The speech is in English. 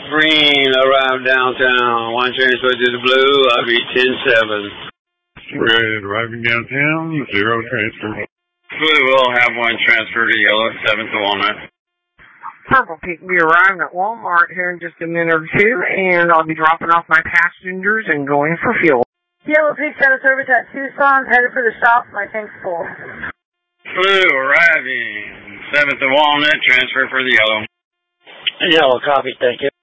Green, arrive downtown. One transfer to the blue, I'll be 10-7. Red, arriving downtown, 0 transfer. Blue will have 1 transfer to yellow, 7th to Walnut. Purple Peak will be arriving at Walmart here in just a minute or two, and I'll be dropping off my passengers and going for fuel. Yellow Peak Shadow Service at Tucson, headed for the shop, my tank's full. Blue arriving, 7th to Walnut, transfer for the yellow. Yellow, copy, thank you.